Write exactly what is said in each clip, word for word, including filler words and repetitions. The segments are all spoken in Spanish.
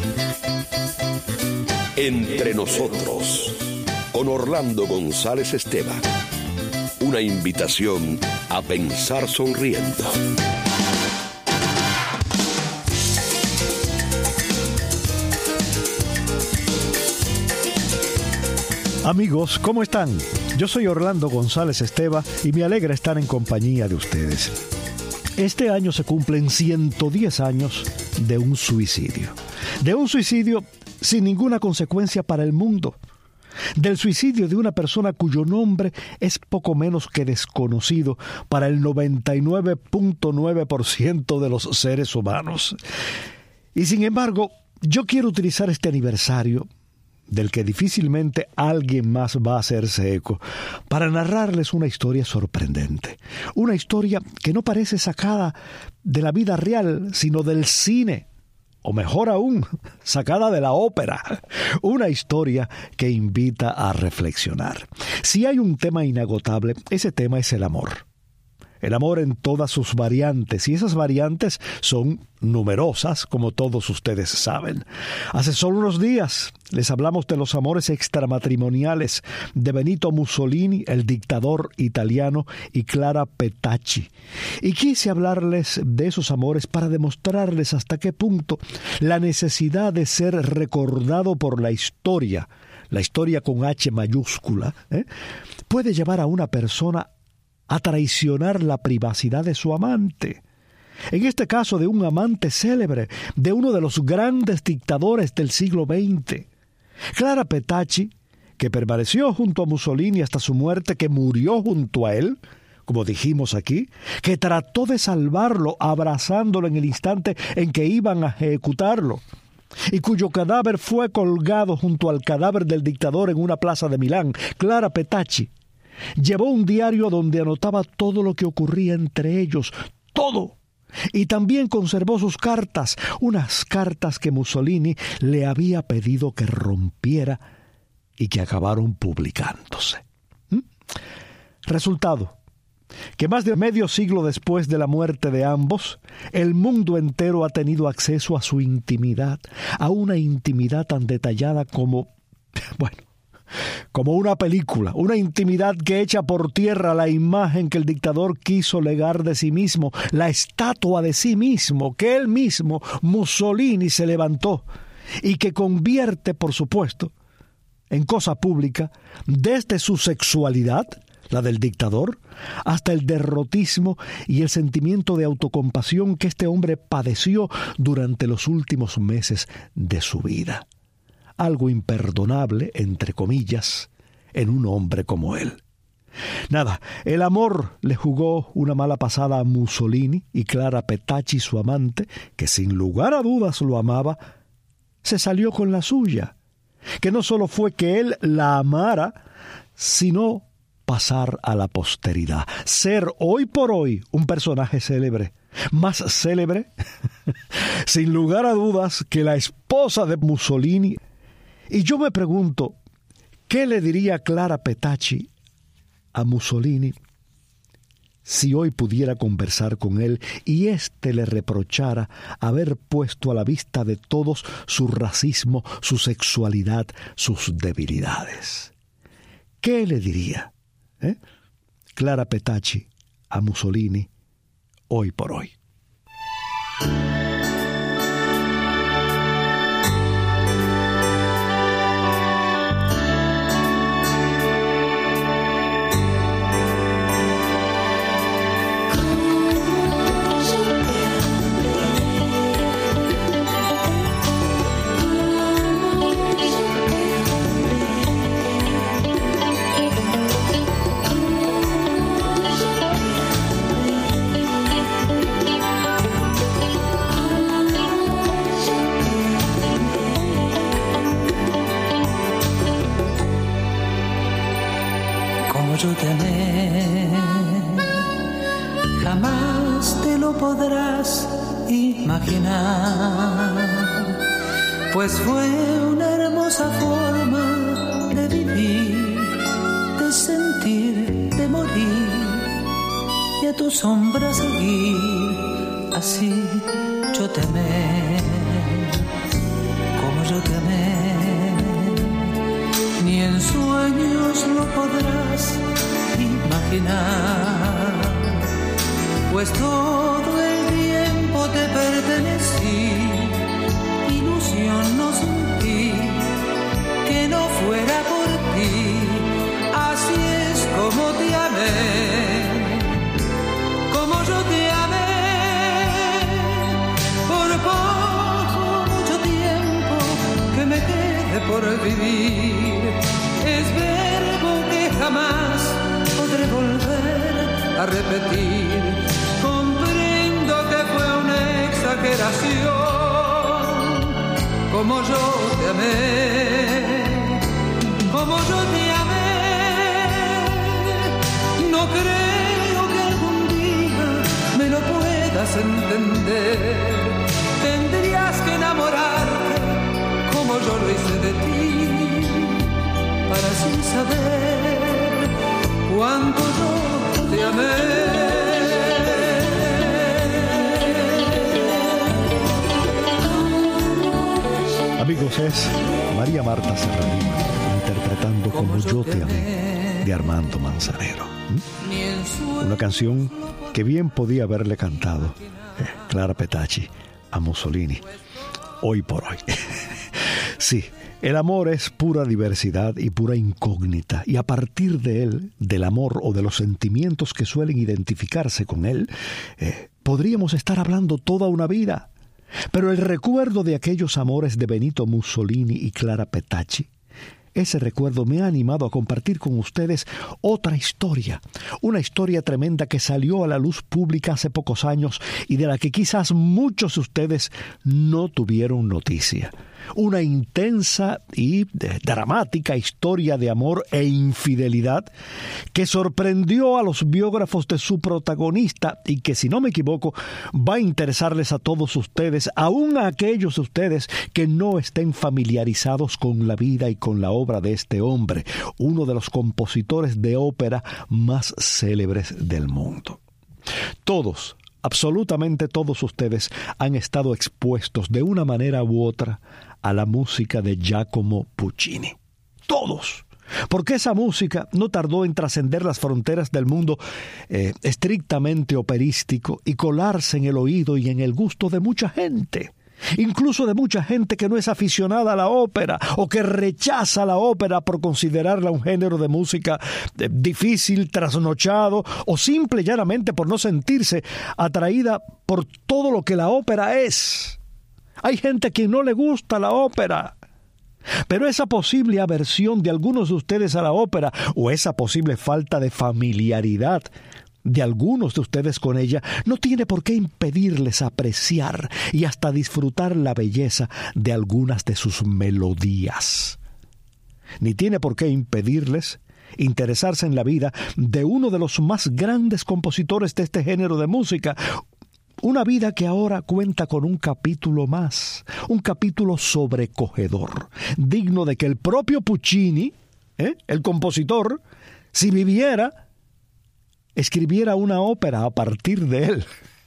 Entre nosotros, con Orlando González Esteban. Una invitación a pensar sonriendo. Amigos, ¿cómo están? Yo soy Orlando González Esteban y me alegra estar en compañía de ustedes. Este año se cumplen ciento diez años de un suicidio. De un suicidio sin ninguna consecuencia para el mundo. Del suicidio de una persona cuyo nombre es poco menos que desconocido para el noventa y nueve punto nueve por ciento de los seres humanos. Y sin embargo, yo quiero utilizar este aniversario, del que difícilmente alguien más va a hacerse eco, para narrarles una historia sorprendente. Una historia que no parece sacada de la vida real, sino del cine. O mejor aún, sacada de la ópera. Una historia que invita a reflexionar. Si hay un tema inagotable, ese tema es el amor. El amor en todas sus variantes, y esas variantes son numerosas, como todos ustedes saben. Hace solo unos días les hablamos de los amores extramatrimoniales de Benito Mussolini, el dictador italiano, y Clara Petacci. Y quise hablarles de esos amores para demostrarles hasta qué punto la necesidad de ser recordado por la historia, la historia con H mayúscula, ¿eh? puede llevar a una persona a traicionar la privacidad de su amante. En este caso de un amante célebre, de uno de los grandes dictadores del siglo veinte. Clara Petacci, que permaneció junto a Mussolini hasta su muerte, que murió junto a él, como dijimos aquí, que trató de salvarlo abrazándolo en el instante en que iban a ejecutarlo, y cuyo cadáver fue colgado junto al cadáver del dictador en una plaza de Milán. Clara Petacci llevó un diario donde anotaba todo lo que ocurría entre ellos, todo. Y también conservó sus cartas, unas cartas que Mussolini le había pedido que rompiera y que acabaron publicándose. ¿Mm? Resultado, que más de medio siglo después de la muerte de ambos, el mundo entero ha tenido acceso a su intimidad, a una intimidad tan detallada como, bueno, como una película, una intimidad que echa por tierra la imagen que el dictador quiso legar de sí mismo, la estatua de sí mismo que él mismo, Mussolini, se levantó y que convierte, por supuesto, en cosa pública desde su sexualidad, la del dictador, hasta el derrotismo y el sentimiento de autocompasión que este hombre padeció durante los últimos meses de su vida. Algo imperdonable, entre comillas, en un hombre como él. Nada, el amor le jugó una mala pasada a Mussolini, y Clara Petacci, su amante, que sin lugar a dudas lo amaba, se salió con la suya. Que no solo fue que él la amara, sino pasar a la posteridad. Ser hoy por hoy un personaje célebre. Más célebre, sin lugar a dudas, que la esposa de Mussolini. Y yo me pregunto, ¿qué le diría Clara Petacci a Mussolini si hoy pudiera conversar con él y éste le reprochara haber puesto a la vista de todos su racismo, su sexualidad, sus debilidades? ¿Qué le diría eh? Clara Petacci a Mussolini hoy por hoy? Yo te amé, jamás te lo podrás imaginar, pues fue una hermosa forma de vivir, de sentir, de morir y a tu sombra seguir. Así yo te amé, como yo te amé, ni en sueños lo podrás imaginar, pues todo el tiempo te pertenecí, ilusión no sentí que no fuera por ti, así es como te amé, como yo te amé, por poco, mucho tiempo que me quede por vivir, es verbo que jamás podré volver a repetir, comprendo que fue una exageración, como yo te amé, como yo te amé, no creo que algún día me lo puedas entender, tendrías que enamorarte como yo lo hice de ti, para así saber cuánto yo te amé. Amigos, es María Marta Serranía interpretando Como yo te amé de Armando Manzanero. ¿Mm? Una canción que bien podía haberle cantado eh, Clara Petacci a Mussolini hoy por hoy. Sí, el amor es pura diversidad y pura incógnita, y a partir de él, del amor o de los sentimientos que suelen identificarse con él, eh, podríamos estar hablando toda una vida. Pero el recuerdo de aquellos amores de Benito Mussolini y Clara Petacci, ese recuerdo me ha animado a compartir con ustedes otra historia, una historia tremenda que salió a la luz pública hace pocos años y de la que quizás muchos de ustedes no tuvieron noticia. Una intensa y dramática historia de amor e infidelidad que sorprendió a los biógrafos de su protagonista y que, si no me equivoco, va a interesarles a todos ustedes, aún a aquellos de ustedes que no estén familiarizados con la vida y con la obra de este hombre, uno de los compositores de ópera más célebres del mundo. Todos, absolutamente todos ustedes han estado expuestos de una manera u otra a la música de Giacomo Puccini. Todos. Porque esa música no tardó en trascender las fronteras del mundo eh, estrictamente operístico y colarse en el oído y en el gusto de mucha gente. Incluso de mucha gente que no es aficionada a la ópera o que rechaza la ópera por considerarla un género de música eh, difícil, trasnochado o simple y llanamente por no sentirse atraída por todo lo que la ópera es. Hay gente a quien no le gusta la ópera. Pero esa posible aversión de algunos de ustedes a la ópera o esa posible falta de familiaridad de algunos de ustedes con ella no tiene por qué impedirles apreciar y hasta disfrutar la belleza de algunas de sus melodías. Ni tiene por qué impedirles interesarse en la vida de uno de los más grandes compositores de este género de música, una vida que ahora cuenta con un capítulo más, un capítulo sobrecogedor, digno de que el propio Puccini, ¿eh? el compositor, si viviera, escribiera una ópera a partir de él,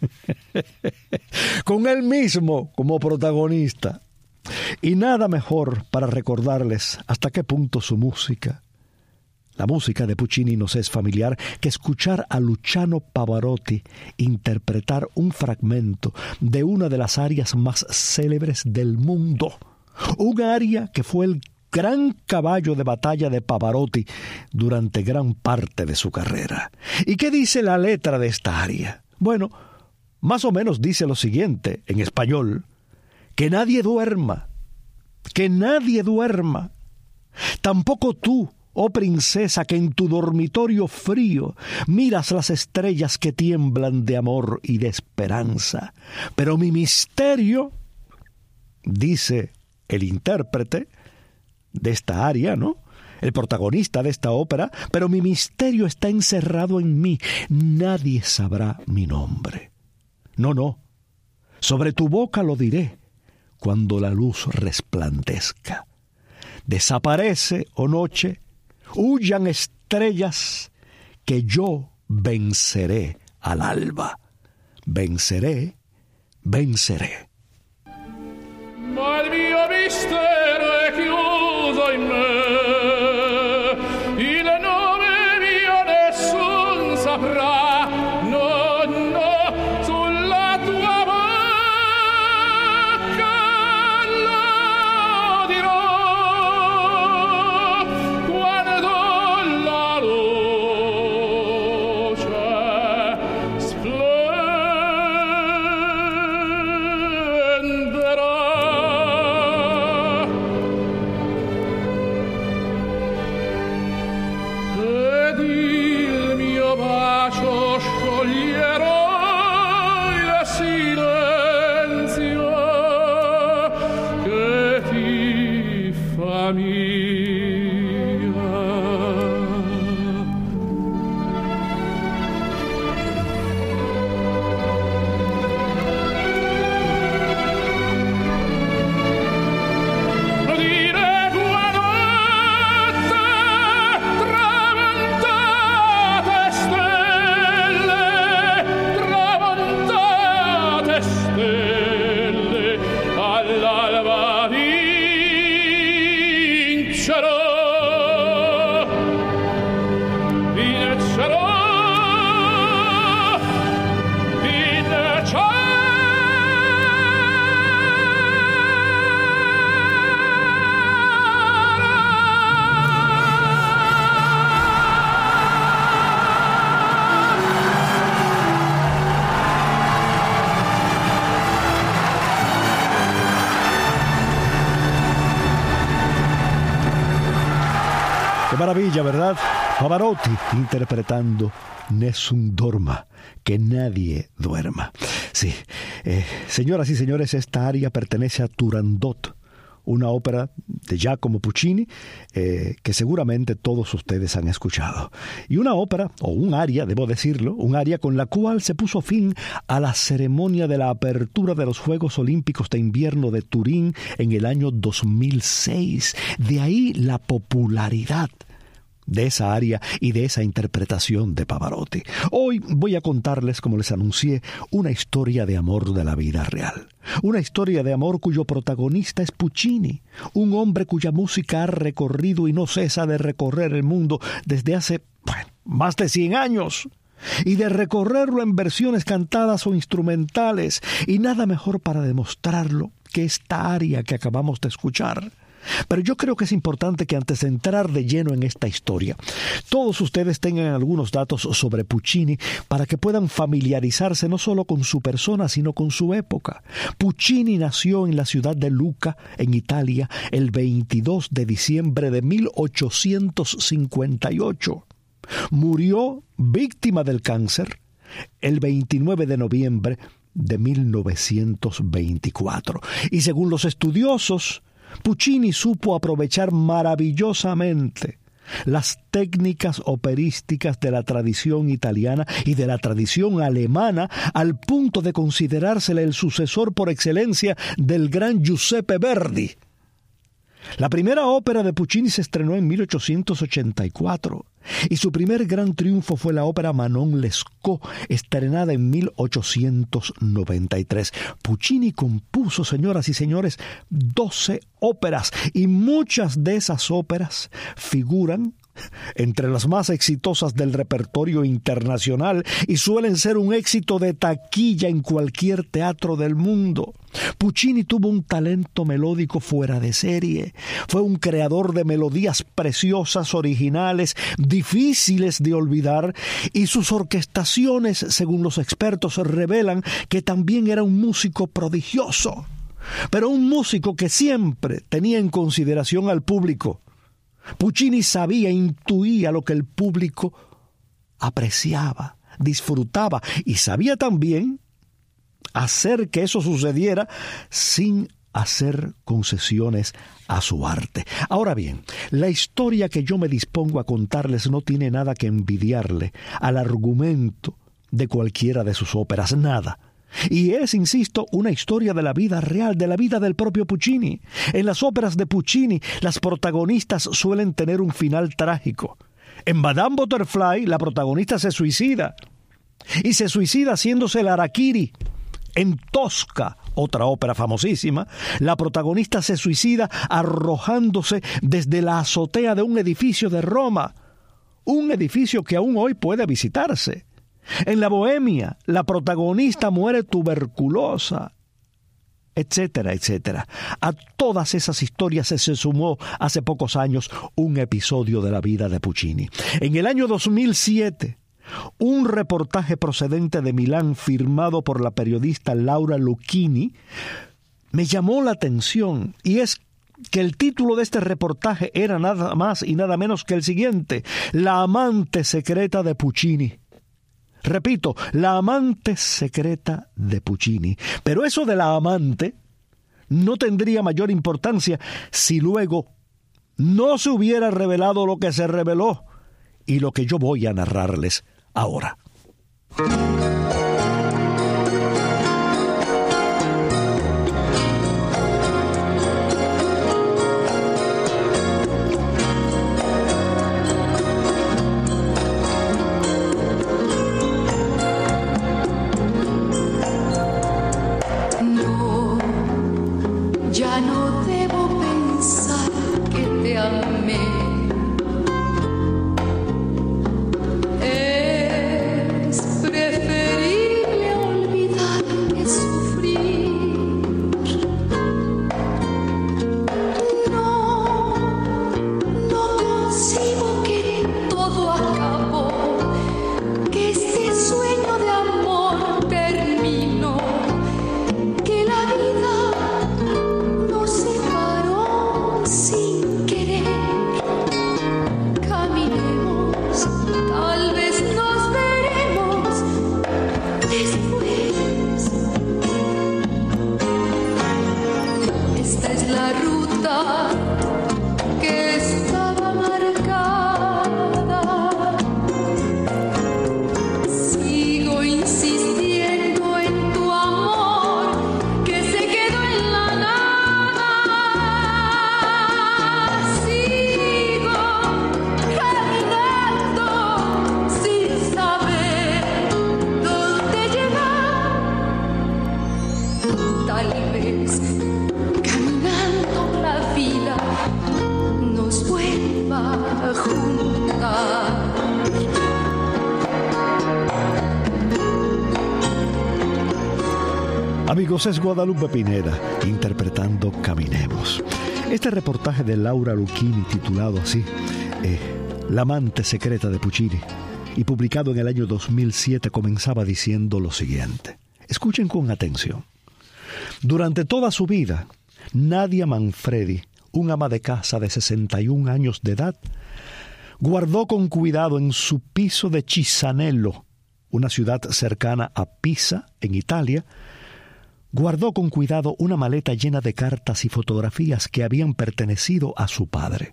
con él mismo como protagonista. Y nada mejor para recordarles hasta qué punto su música, la música de Puccini, nos es familiar que escuchar a Luciano Pavarotti interpretar un fragmento de una de las arias más célebres del mundo. Un aria que fue el gran caballo de batalla de Pavarotti durante gran parte de su carrera. ¿Y qué dice la letra de esta aria? Bueno, más o menos dice lo siguiente en español: que nadie duerma, que nadie duerma, tampoco tú, oh princesa, que en tu dormitorio frío miras las estrellas que tiemblan de amor y de esperanza. Pero mi misterio, dice el intérprete de esta aria, ¿no?, el protagonista de esta ópera, pero mi misterio está encerrado en mí. Nadie sabrá mi nombre. No, no. Sobre tu boca lo diré cuando la luz resplandezca. Desaparece, oh noche, huyan estrellas, que yo venceré al alba. Venceré, venceré. Ma il mio mistero all'alba mia. Qué maravilla, ¿verdad? Pavarotti interpretando Nessun dorma, que nadie duerma. Sí, eh, señoras y señores, esta aria pertenece a Turandot, una ópera de Giacomo Puccini eh, que seguramente todos ustedes han escuchado. Y una ópera, o un aria, debo decirlo, un aria con la cual se puso fin a la ceremonia de la apertura de los Juegos Olímpicos de Invierno de Turín en el año dos mil seis. De ahí la popularidad de esa aria y de esa interpretación de Pavarotti. Hoy voy a contarles, como les anuncié, una historia de amor de la vida real. Una historia de amor cuyo protagonista es Puccini, un hombre cuya música ha recorrido y no cesa de recorrer el mundo desde hace, bueno, más de cien años. Y de recorrerlo en versiones cantadas o instrumentales. Y nada mejor para demostrarlo que esta aria que acabamos de escuchar. Pero yo creo que es importante que antes de entrar de lleno en esta historia, todos ustedes tengan algunos datos sobre Puccini para que puedan familiarizarse no solo con su persona, sino con su época. Puccini nació en la ciudad de Lucca, en Italia, el veintidós de diciembre de mil ochocientos cincuenta y ocho. Murió víctima del cáncer el veintinueve de noviembre de mil novecientos veinticuatro. Y según los estudiosos, Puccini supo aprovechar maravillosamente las técnicas operísticas de la tradición italiana y de la tradición alemana al punto de considerársele el sucesor por excelencia del gran Giuseppe Verdi. La primera ópera de Puccini se estrenó en mil ochocientos ochenta y cuatro y su primer gran triunfo fue la ópera Manon Lescaut, estrenada en mil ochocientos noventa y tres. Puccini compuso, señoras y señores, doce óperas y muchas de esas óperas figuran entre las más exitosas del repertorio internacional y suelen ser un éxito de taquilla en cualquier teatro del mundo. Puccini tuvo un talento melódico fuera de serie. Fue un creador de melodías preciosas, originales, difíciles de olvidar, y sus orquestaciones, según los expertos, revelan que también era un músico prodigioso, pero un músico que siempre tenía en consideración al público. Puccini sabía, intuía lo que el público apreciaba, disfrutaba, y sabía también hacer que eso sucediera sin hacer concesiones a su arte. Ahora bien, la historia que yo me dispongo a contarles no tiene nada que envidiarle al argumento de cualquiera de sus óperas, nada. Y es, insisto, una historia de la vida real, de la vida del propio Puccini. En las óperas de Puccini, las protagonistas suelen tener un final trágico. En Madame Butterfly, la protagonista se suicida. Y se suicida haciéndose el harakiri. En Tosca, otra ópera famosísima, la protagonista se suicida arrojándose desde la azotea de un edificio de Roma. Un edificio que aún hoy puede visitarse. En La Bohemia, la protagonista muere tuberculosa, etcétera, etcétera. A todas esas historias se, se sumó hace pocos años un episodio de la vida de Puccini. En el año dos mil siete, un reportaje procedente de Milán firmado por la periodista Laura Lucchini me llamó la atención, y es que el título de este reportaje era nada más y nada menos que el siguiente: La amante secreta de Puccini. Repito, la amante secreta de Puccini. Pero eso de la amante no tendría mayor importancia si luego no se hubiera revelado lo que se reveló y lo que yo voy a narrarles ahora. Amigos, es Guadalupe Pineda interpretando Caminemos. Este reportaje de Laura Lucchini, titulado así, eh, La amante secreta de Puccini, y publicado en el año dos mil siete, comenzaba diciendo lo siguiente. Escuchen con atención. Durante toda su vida, Nadia Manfredi, un ama de casa de sesenta y un años de edad, guardó con cuidado en su piso de Cisanello, una ciudad cercana a Pisa, en Italia, guardó con cuidado una maleta llena de cartas y fotografías que habían pertenecido a su padre.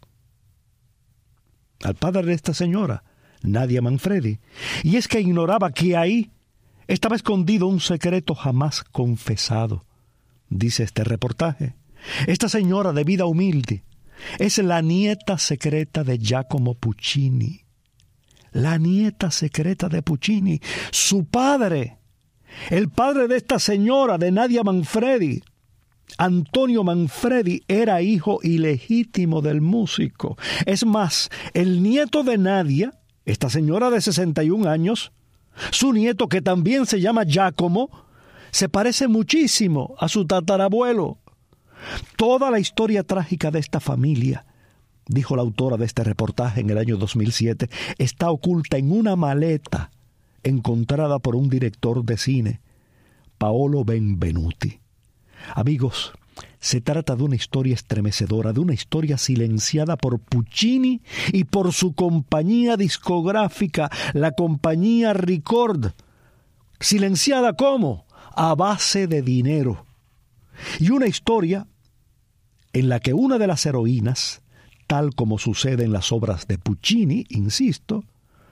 Al padre de esta señora, Nadia Manfredi, y es que ignoraba que ahí estaba escondido un secreto jamás confesado. Dice este reportaje, esta señora de vida humilde es la nieta secreta de Giacomo Puccini. La nieta secreta de Puccini, su padre. El padre de esta señora, de Nadia Manfredi, Antonio Manfredi, era hijo ilegítimo del músico. Es más, el nieto de Nadia, esta señora de sesenta y un años, su nieto, que también se llama Giacomo, se parece muchísimo a su tatarabuelo. Toda la historia trágica de esta familia, dijo la autora de este reportaje en el año dos mil siete, está oculta en una maleta encontrada por un director de cine, Paolo Benvenuti. Amigos, se trata de una historia estremecedora, de una historia silenciada por Puccini y por su compañía discográfica, la compañía Ricord. ¿Silenciada cómo? A base de dinero. Y una historia en la que una de las heroínas, tal como sucede en las obras de Puccini, insisto,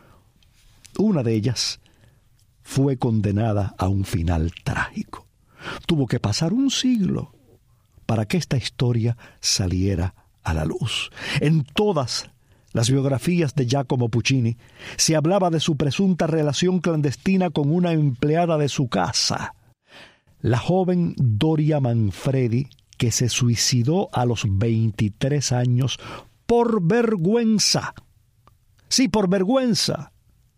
una de ellas fue condenada a un final trágico. Tuvo que pasar un siglo para que esta historia saliera a la luz. En todas las biografías de Giacomo Puccini se hablaba de su presunta relación clandestina con una empleada de su casa, la joven Doria Manfredi, que se suicidó a los veintitrés años por vergüenza. Sí, por vergüenza.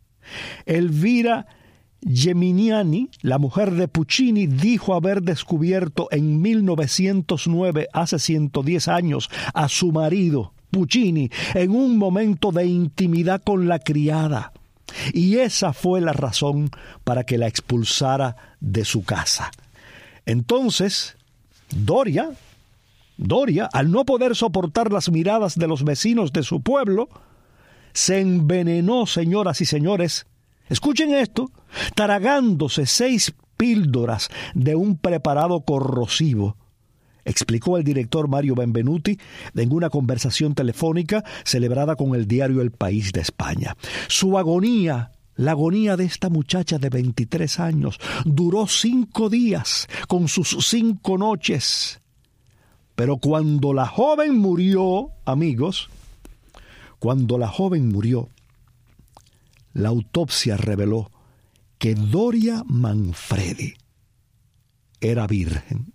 Elvira Geminiani, la mujer de Puccini, dijo haber descubierto en mil novecientos nueve, hace ciento diez años, a su marido, Puccini, en un momento de intimidad con la criada. Y esa fue la razón para que la expulsara de su casa. Entonces, Doria, Doria, al no poder soportar las miradas de los vecinos de su pueblo, se envenenó, señoras y señores, escuchen esto, tragándose seis píldoras de un preparado corrosivo explicó el director Mario Benvenuti en una conversación telefónica celebrada con el diario El País de España. Su agonía, la agonía de esta muchacha de veintitrés años, duró cinco días con sus cinco noches. Pero cuando la joven murió, amigos, cuando la joven murió, la autopsia reveló que Doria Manfredi era virgen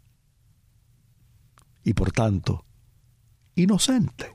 y por tanto inocente.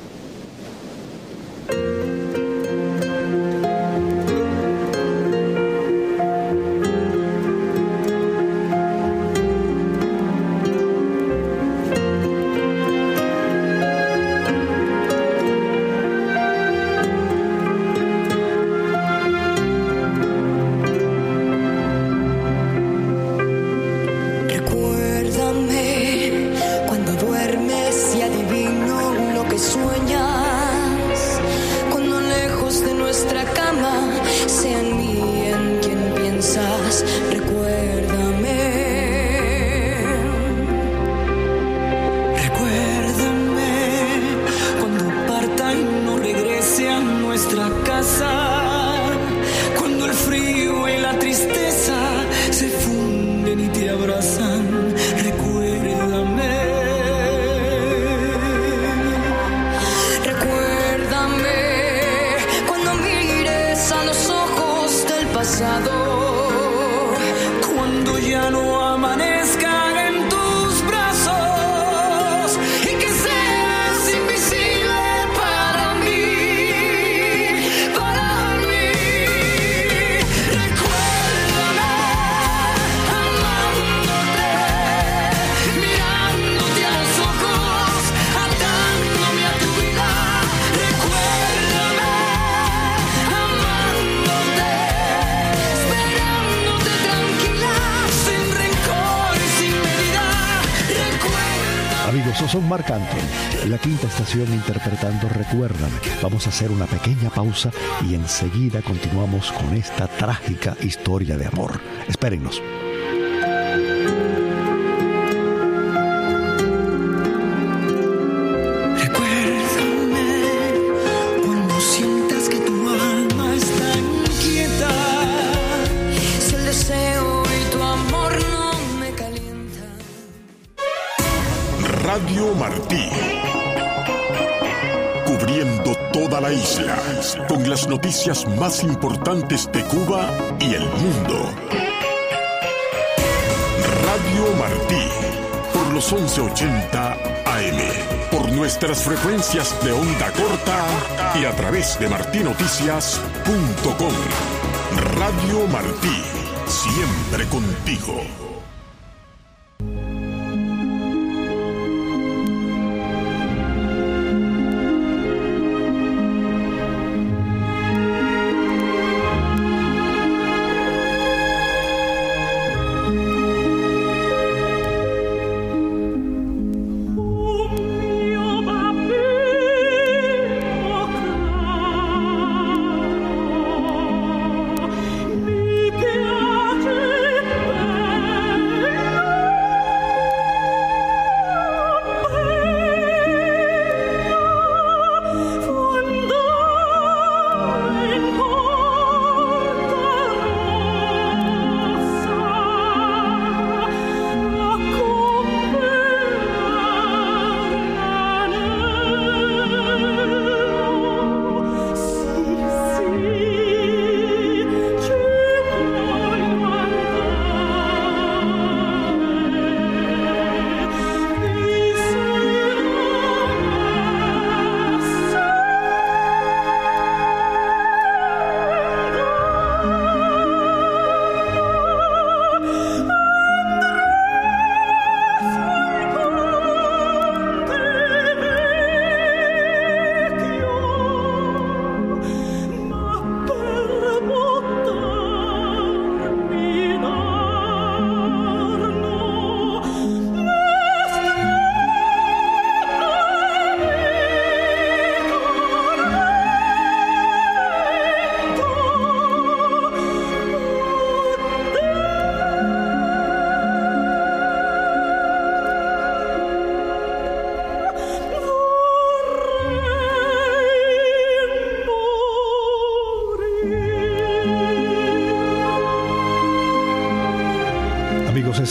Son Marc Anthony, la Quinta Estación interpretando Recuérdame. Vamos a hacer una pequeña pausa y enseguida continuamos con esta trágica historia de amor. Espérennos. Radio Martí, cubriendo toda la isla, con las noticias más importantes de Cuba y el mundo. Radio Martí, por los once ochenta A M, por nuestras frecuencias de onda corta y a través de martí noticias punto com. Radio Martí, siempre contigo. Mi piace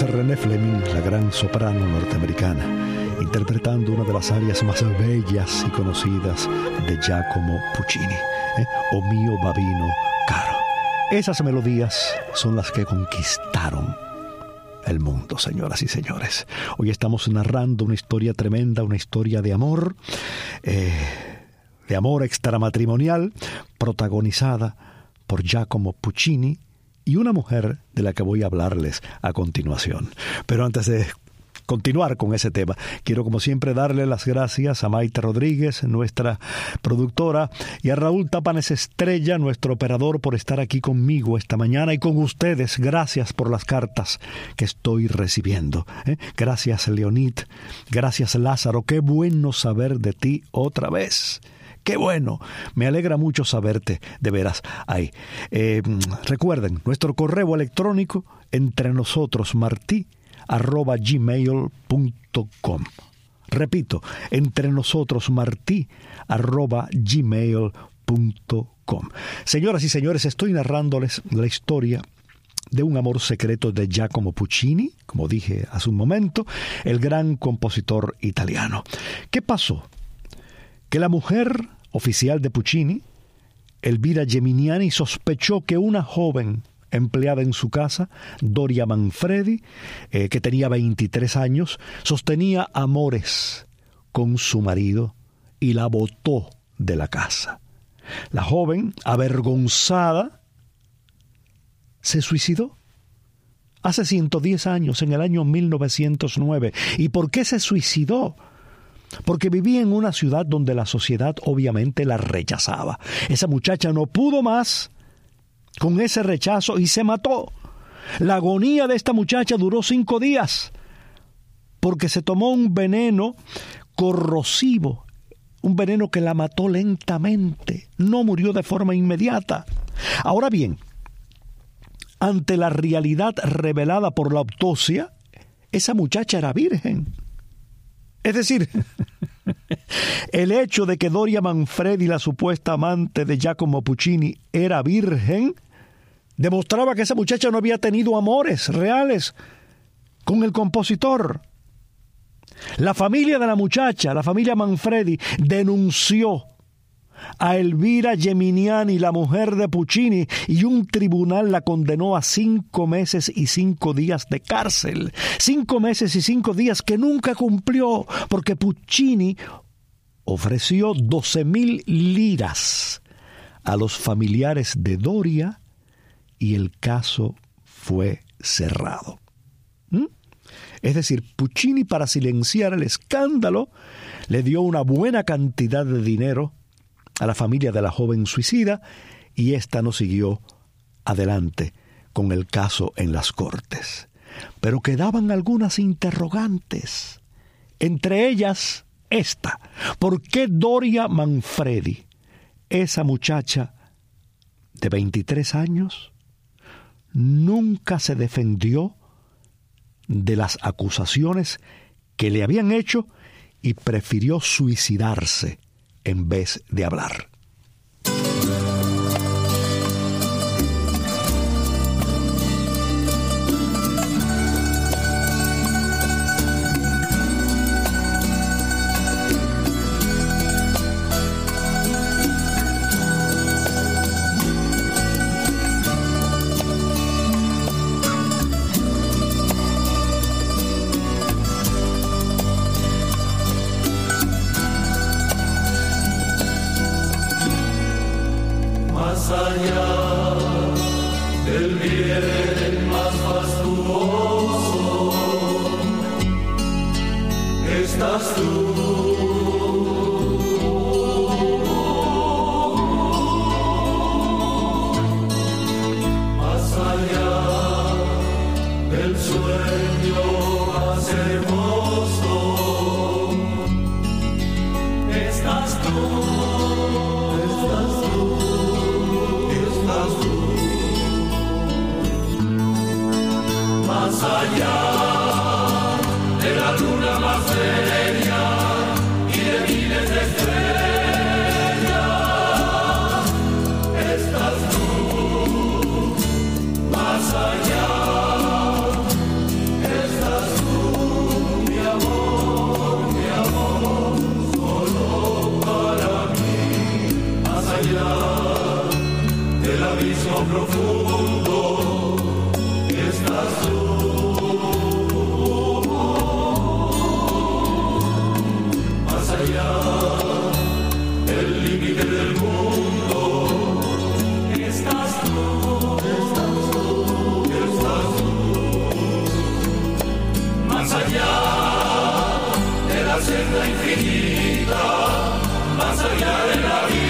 Renée Fleming, la gran soprano norteamericana, interpretando una de las arias más bellas y conocidas de Giacomo Puccini, ¿eh? O mio babino caro. Esas melodías son las que conquistaron el mundo, señoras y señores. Hoy estamos narrando una historia tremenda, una historia de amor, eh, de amor extramatrimonial, protagonizada por Giacomo Puccini y una mujer de la que voy a hablarles a continuación. Pero antes de continuar con ese tema, quiero como siempre darle las gracias a Maite Rodríguez, nuestra productora, y a Raúl Tapanes Estrella, nuestro operador, por estar aquí conmigo esta mañana y con ustedes. Gracias por las cartas que estoy recibiendo, ¿eh? Gracias, Leonid. Gracias, Lázaro. Qué bueno saber de ti otra vez. ¡Qué bueno! Me alegra mucho saberte, de veras, ahí. Eh, recuerden, nuestro correo electrónico, entre nosotros martí arroba gmail punto com. Repito, entre nosotros martí arroba gmail punto com. Señoras y señores, estoy narrándoles la historia de un amor secreto de Giacomo Puccini, como dije hace un momento, el gran compositor italiano. ¿Qué pasó? Que la mujer oficial de Puccini, Elvira Geminiani, sospechó que una joven empleada en su casa, Doria Manfredi, eh, que tenía veintitrés años, sostenía amores con su marido y la botó de la casa. La joven, avergonzada, se suicidó hace ciento diez años, en el año mil novecientos nueve. ¿Y por qué se suicidó? Porque vivía en una ciudad donde la sociedad obviamente la rechazaba. Esa muchacha no pudo más con ese rechazo y se mató. La agonía de esta muchacha duró cinco días porque se tomó un veneno corrosivo, un veneno que la mató lentamente. No murió de forma inmediata. Ahora bien, ante la realidad revelada por la autopsia, esa muchacha era virgen. Es decir, el hecho de que Doria Manfredi, la supuesta amante de Giacomo Puccini, era virgen, demostraba que esa muchacha no había tenido amores reales con el compositor. La familia de la muchacha, la familia Manfredi, denunció a Elvira Geminiani, la mujer de Puccini, y un tribunal la condenó a cinco meses y cinco días de cárcel. Cinco meses y cinco días que nunca cumplió, porque Puccini ofreció doce mil liras a los familiares de Doria y el caso fue cerrado. ¿Mm? Es decir, Puccini, para silenciar el escándalo, le dio una buena cantidad de dinero a la familia de la joven suicida, y ésta no siguió adelante con el caso en las cortes. Pero quedaban algunas interrogantes, entre ellas esta: ¿por qué Doria Manfredi, esa muchacha de veintitrés años, nunca se defendió de las acusaciones que le habían hecho y prefirió suicidarse en vez de hablar? Más allá profundo estás tú. Más allá del límite del mundo estás tú, estás tú, estás tú. Más allá de la senda infinita, más allá de la vida.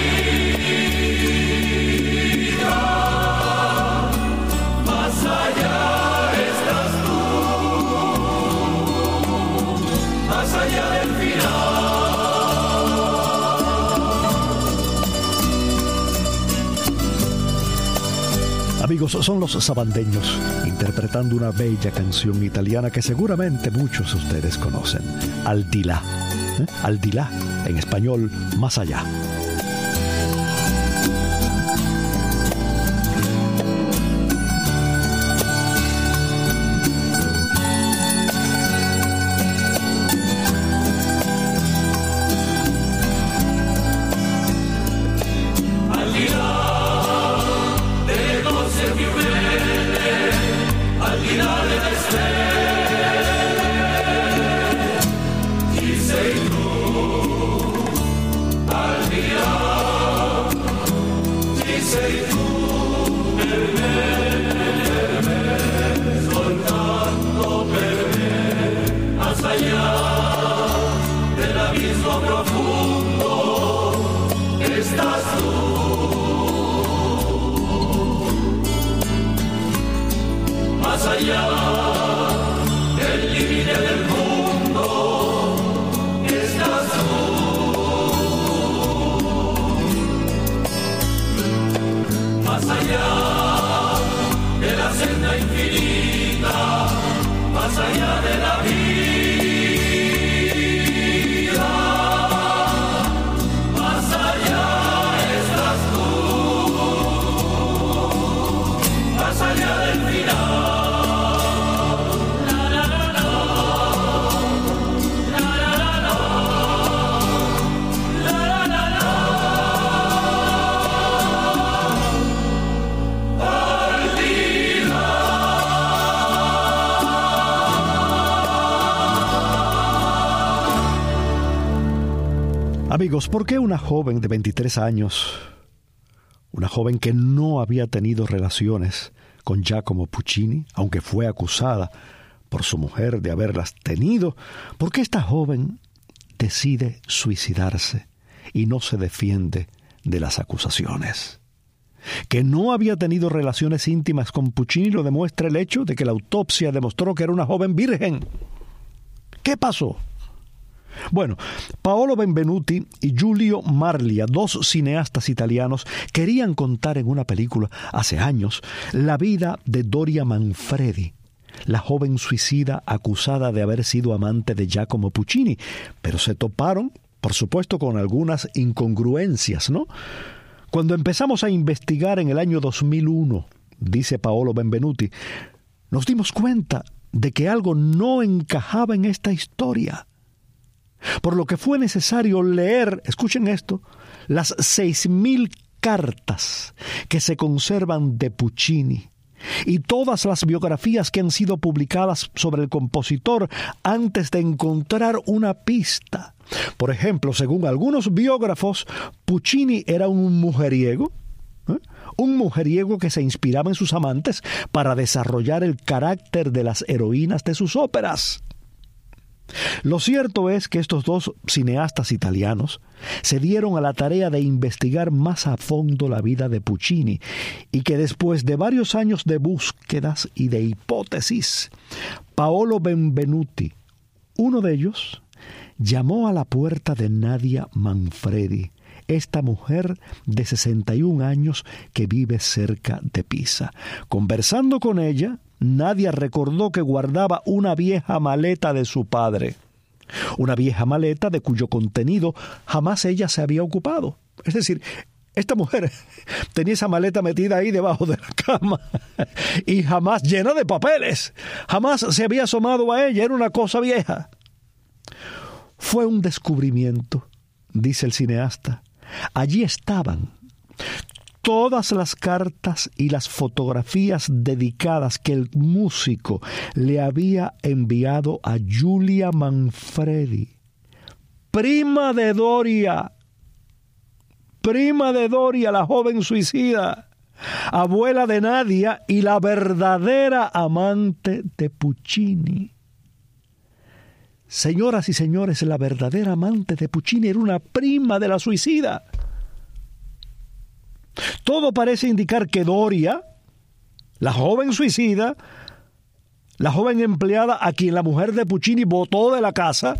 Amigos, son los Sabandeños interpretando una bella canción italiana que seguramente muchos de ustedes conocen, Al di là, ¿eh? Al di là, en español, más allá. Amigos, ¿por qué una joven de veintitrés años, una joven que no había tenido relaciones con Giacomo Puccini, aunque fue acusada por su mujer de haberlas tenido, por qué esta joven decide suicidarse y no se defiende de las acusaciones? Que no había tenido relaciones íntimas con Puccini lo demuestra el hecho de que la autopsia demostró que era una joven virgen. ¿Qué pasó? Bueno, Paolo Benvenuti y Giulio Marlia, dos cineastas italianos, querían contar en una película hace años la vida de Doria Manfredi, la joven suicida acusada de haber sido amante de Giacomo Puccini, pero se toparon, por supuesto, con algunas incongruencias, ¿no? Cuando empezamos a investigar en el año dos mil uno, dice Paolo Benvenuti, nos dimos cuenta de que algo no encajaba en esta historia. Por lo que fue necesario leer, escuchen esto, las seis mil cartas que se conservan de Puccini y todas las biografías que han sido publicadas sobre el compositor antes de encontrar una pista. Por ejemplo, según algunos biógrafos, Puccini era un mujeriego, ¿eh? un mujeriego que se inspiraba en sus amantes para desarrollar el carácter de las heroínas de sus óperas. Lo cierto es que estos dos cineastas italianos se dieron a la tarea de investigar más a fondo la vida de Puccini y que después de varios años de búsquedas y de hipótesis, Paolo Benvenuti, uno de ellos, llamó a la puerta de Nadia Manfredi, esta mujer de sesenta y un años que vive cerca de Pisa. Conversando con ella, Nadia recordó que guardaba una vieja maleta de su padre, una vieja maleta de cuyo contenido jamás ella se había ocupado. Es decir, esta mujer tenía esa maleta metida ahí debajo de la cama y jamás llena de papeles, jamás se había asomado a ella, era una cosa vieja. Fue un descubrimiento, dice el cineasta. Allí estaban todas las cartas y las fotografías dedicadas que el músico le había enviado a Giulia Manfredi, prima de Doria, prima de Doria, la joven suicida, abuela de Nadia y la verdadera amante de Puccini. Señoras y señores, la verdadera amante de Puccini era una prima de la suicida. Todo parece indicar que Doria, la joven suicida, la joven empleada a quien la mujer de Puccini botó de la casa,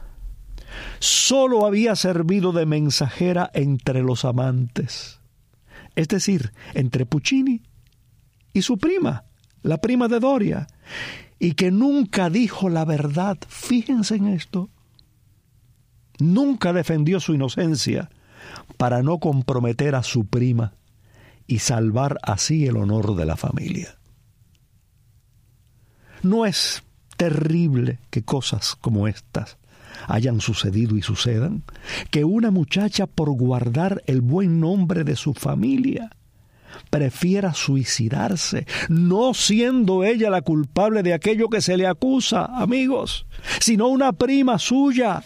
solo había servido de mensajera entre los amantes, es decir, entre Puccini y su prima, la prima de Doria, y que nunca dijo la verdad. Fíjense en esto. Nunca defendió su inocencia para no comprometer a su prima y salvar así el honor de la familia. ¿No es terrible que cosas como estas hayan sucedido y sucedan? Que una muchacha, por guardar el buen nombre de su familia, prefiera suicidarse, no siendo ella la culpable de aquello que se le acusa, amigos, sino una prima suya.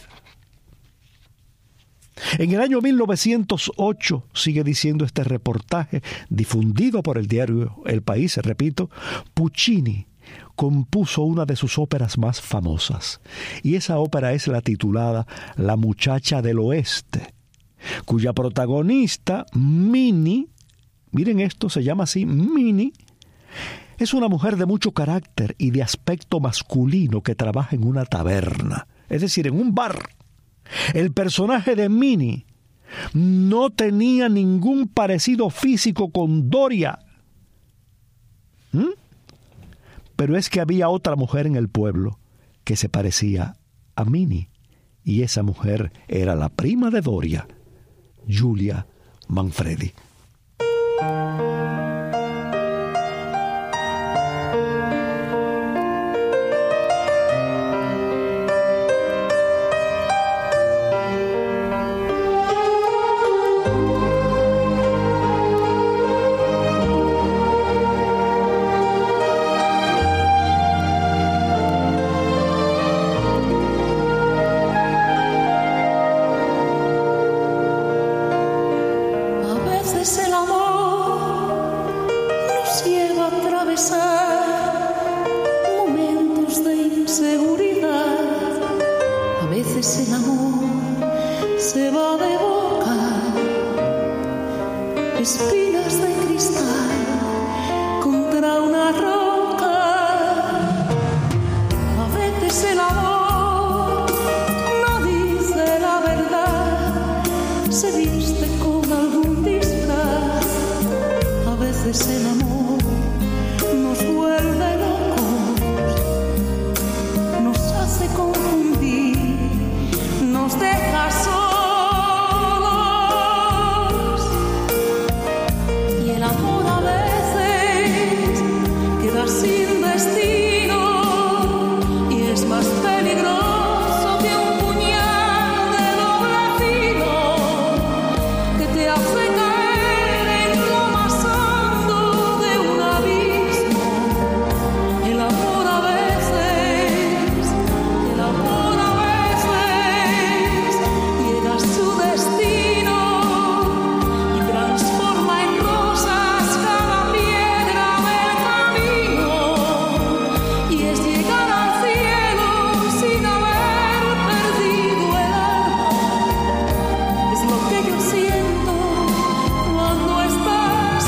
En el año mil novecientos ocho, sigue diciendo este reportaje, difundido por el diario El País, repito, Puccini compuso una de sus óperas más famosas, y esa ópera es la titulada La muchacha del oeste, cuya protagonista, Minnie, miren esto, se llama así, Minnie, es una mujer de mucho carácter y de aspecto masculino que trabaja en una taberna, es decir, en un bar. El personaje de Minnie no tenía ningún parecido físico con Doria. ¿Mm? Pero es que había otra mujer en el pueblo que se parecía a Minnie, y esa mujer era la prima de Doria, Giulia Manfredi. Espinas de cristal contra una roca. A veces el amor no dice la verdad, se viste con algún disfraz. A veces el amor nos vuelve locos, nos hace confundir, nos deja solos. Sin destino, y es más peligroso que un puñal de doble filo que te hace caer en lo más hondo de un abismo. El amor a veces, el amor a veces llega a su destino y transforma en rosas cada piedra del camino. Y es llegar al cielo sin haber perdido el alma. Es lo que yo siento cuando estás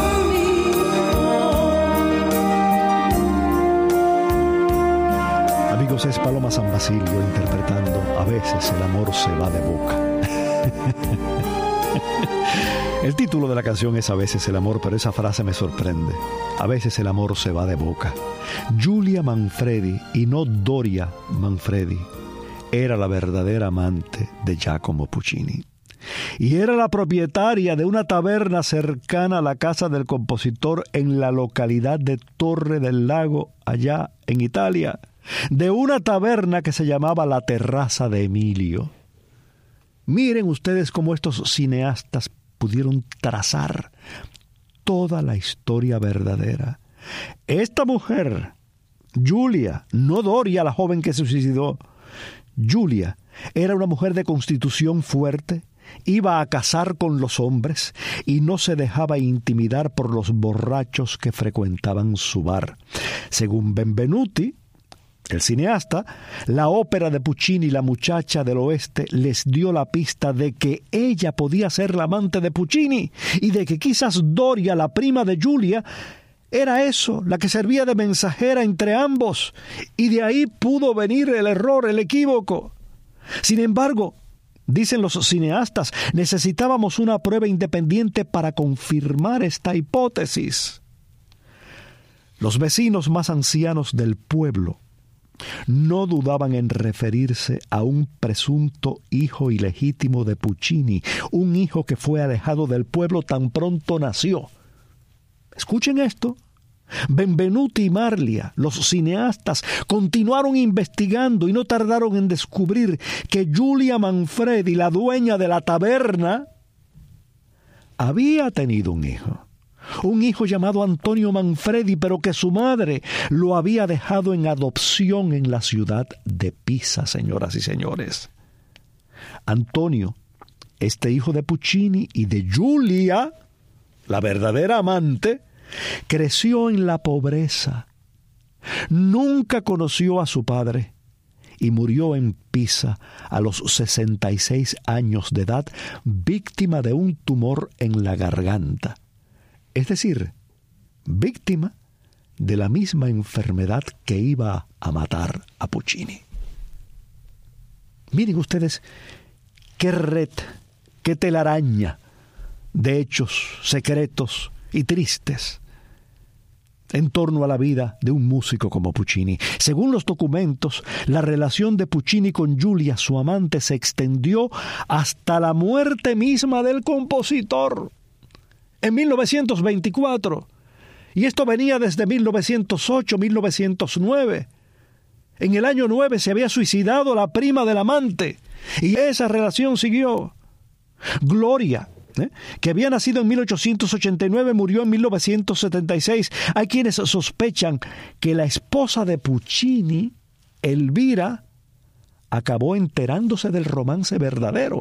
conmigo. Amigos, es Paloma San Basilio interpretando A veces el amor se va de boca. El título de la canción es A veces el amor, pero esa frase me sorprende. A veces el amor se va de boca. Giulia Manfredi, y no Doria Manfredi, era la verdadera amante de Giacomo Puccini. Y era la propietaria de una taberna cercana a la casa del compositor en la localidad de Torre del Lago, allá en Italia, de una taberna que se llamaba La Terraza de Emilio. Miren ustedes cómo estos cineastas pudieron trazar toda la historia verdadera. Esta mujer, Julia, no Doria, la joven que se suicidó, Julia, era una mujer de constitución fuerte, iba a cazar con los hombres y no se dejaba intimidar por los borrachos que frecuentaban su bar. Según Benvenuti, el cineasta, la ópera de Puccini, La muchacha del oeste, les dio la pista de que ella podía ser la amante de Puccini y de que quizás Doria, la prima de Julia, era eso, la que servía de mensajera entre ambos, y de ahí pudo venir el error, el equívoco. Sin embargo, dicen los cineastas, necesitábamos una prueba independiente para confirmar esta hipótesis. Los vecinos más ancianos del pueblo no dudaban en referirse a un presunto hijo ilegítimo de Puccini, un hijo que fue alejado del pueblo tan pronto nació. Escuchen esto. Benvenuti y Marlia, los cineastas, continuaron investigando y no tardaron en descubrir que Julia Manfredi, la dueña de la taberna, había tenido un hijo. Un hijo llamado Antonio Manfredi, pero que su madre lo había dejado en adopción en la ciudad de Pisa, señoras y señores. Antonio, este hijo de Puccini y de Julia, la verdadera amante, creció en la pobreza. Nunca conoció a su padre y murió en Pisa a los sesenta y seis años de edad, víctima de un tumor en la garganta. Es decir, víctima de la misma enfermedad que iba a matar a Puccini. Miren ustedes qué red, qué telaraña de hechos secretos y tristes en torno a la vida de un músico como Puccini. Según los documentos, la relación de Puccini con Julia, su amante, se extendió hasta la muerte misma del compositor en mil novecientos veinticuatro, y esto venía desde mil novecientos ocho, mil novecientos nueve. En el año nueve se había suicidado la prima del amante, y esa relación siguió. Gloria, ¿eh? que había nacido en mil ochocientos ochenta y nueve, murió en mil novecientos setenta y seis. Hay quienes sospechan que la esposa de Puccini, Elvira, acabó enterándose del romance verdadero.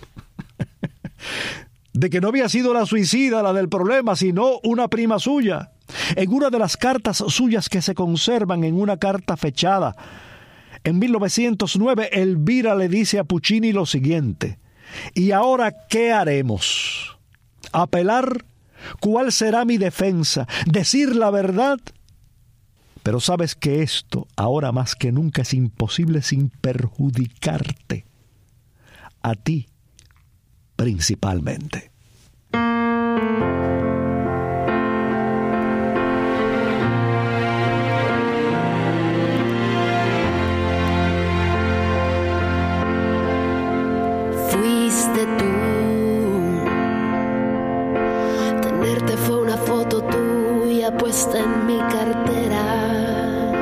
De que no había sido la suicida la del problema, sino una prima suya. En una de las cartas suyas que se conservan, en una carta fechada en mil novecientos nueve, Elvira le dice a Puccini lo siguiente: ¿y ahora qué haremos? ¿Apelar? ¿Cuál será mi defensa? ¿Decir la verdad? Pero sabes que esto, ahora más que nunca, es imposible sin perjudicarte a ti principalmente. Fuiste tú, tenerte fue una foto tuya puesta en mi cartera,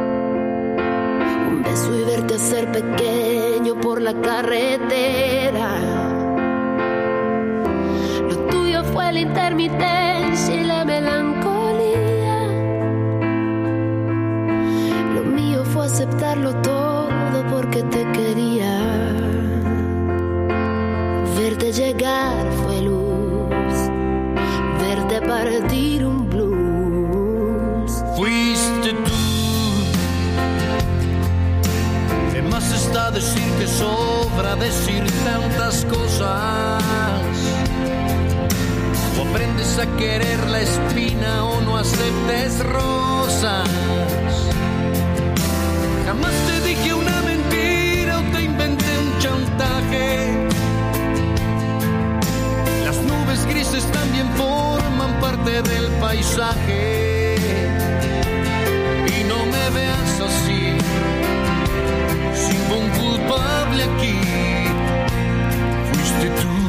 un beso y verte hacer pequeño por la carretera. Fue la intermitencia y la melancolía. Lo mío fue aceptarlo todo porque te quería. Verte llegar fue luz, verte partir un blues. Fuiste tú. ¿Qué más está decir que sobra decir tantas cosas? O aprendes a querer la espina o no aceptes rosas. Jamás te dije una mentira o te inventé un chantaje. Las nubes grises también forman parte del paisaje. Y no me veas así, sin un culpable aquí. Fuiste tú.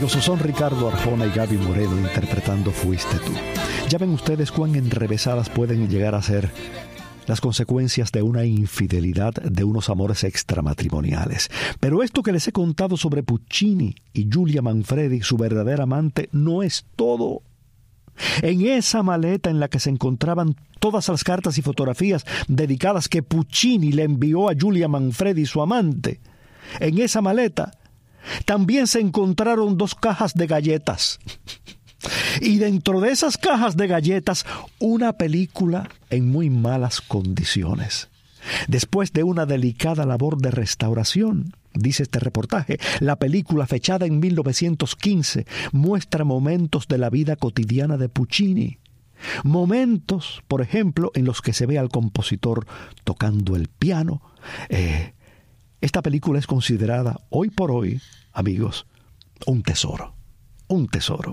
son Ricardo Arjona y Gaby Moreno interpretando Fuiste Tú. Ya ven ustedes cuán enrevesadas pueden llegar a ser las consecuencias de una infidelidad, de unos amores extramatrimoniales. Pero esto que les he contado sobre Puccini y Giulia Manfredi, su verdadera amante, no es todo. En esa maleta en la que se encontraban todas las cartas y fotografías dedicadas que Puccini le envió a Giulia Manfredi, su amante, en esa maleta también se encontraron dos cajas de galletas. Y dentro de esas cajas de galletas, una película en muy malas condiciones. Después de una delicada labor de restauración, dice este reportaje, la película, fechada en mil novecientos quince, muestra momentos de la vida cotidiana de Puccini. Momentos, por ejemplo, en los que se ve al compositor tocando el piano. Eh, esta película es considerada, hoy por hoy, amigos, un tesoro. Un tesoro.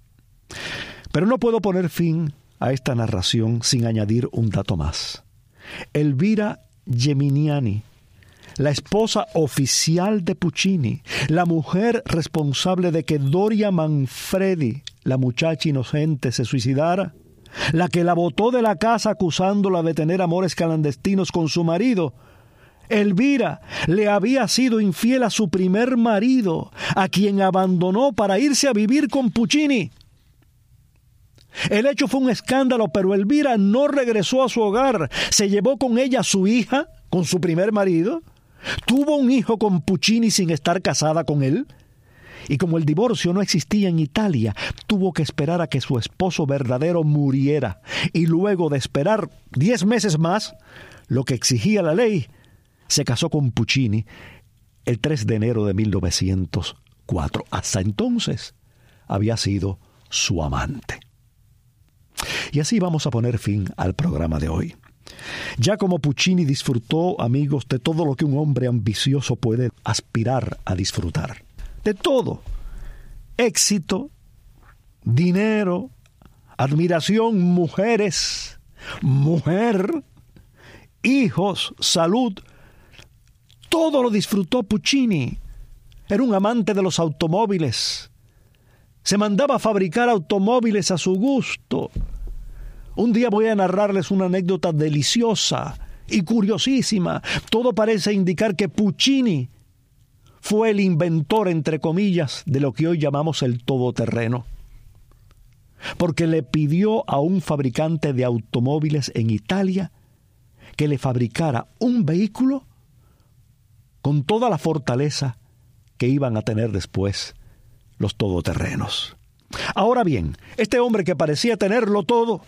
Pero no puedo poner fin a esta narración sin añadir un dato más. Elvira Geminiani, la esposa oficial de Puccini, la mujer responsable de que Doria Manfredi, la muchacha inocente, se suicidara, la que la botó de la casa acusándola de tener amores clandestinos con su marido. Elvira le había sido infiel a su primer marido, a quien abandonó para irse a vivir con Puccini. El hecho fue un escándalo, pero Elvira no regresó a su hogar. Se llevó con ella a su hija, con su primer marido. Tuvo un hijo con Puccini sin estar casada con él. Y como el divorcio no existía en Italia, tuvo que esperar a que su esposo verdadero muriera. Y luego de esperar diez meses más, lo que exigía la ley, se casó con Puccini el tres de enero de mil novecientos cuatro. Hasta entonces había sido su amante. Y así vamos a poner fin al programa de hoy. Ya como Puccini disfrutó, amigos, de todo lo que un hombre ambicioso puede aspirar a disfrutar. De todo. Éxito, dinero, admiración, mujeres, mujer, hijos, salud. Todo lo disfrutó Puccini. Era un amante de los automóviles. Se mandaba a fabricar automóviles a su gusto. Un día voy a narrarles una anécdota deliciosa y curiosísima. Todo parece indicar que Puccini fue el inventor, entre comillas, de lo que hoy llamamos el todoterreno. Porque le pidió a un fabricante de automóviles en Italia que le fabricara un vehículo con toda la fortaleza que iban a tener después los todoterrenos. Ahora bien, este hombre que parecía tenerlo todo,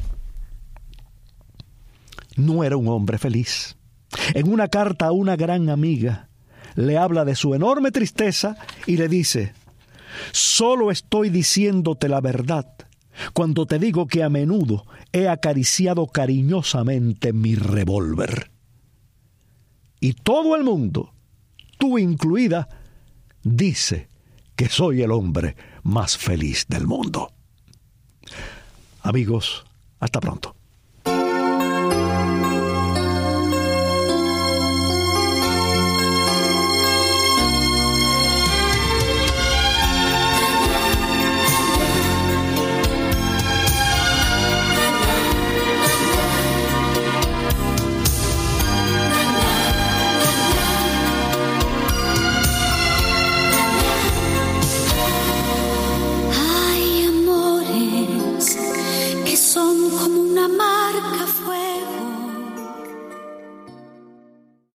no era un hombre feliz. En una carta a una gran amiga, le habla de su enorme tristeza y le dice: solo estoy diciéndote la verdad cuando te digo que a menudo he acariciado cariñosamente mi revólver. Y todo el mundo, tú incluida, dice que soy el hombre más feliz del mundo. Amigos, hasta pronto. Hay amores que son como una mar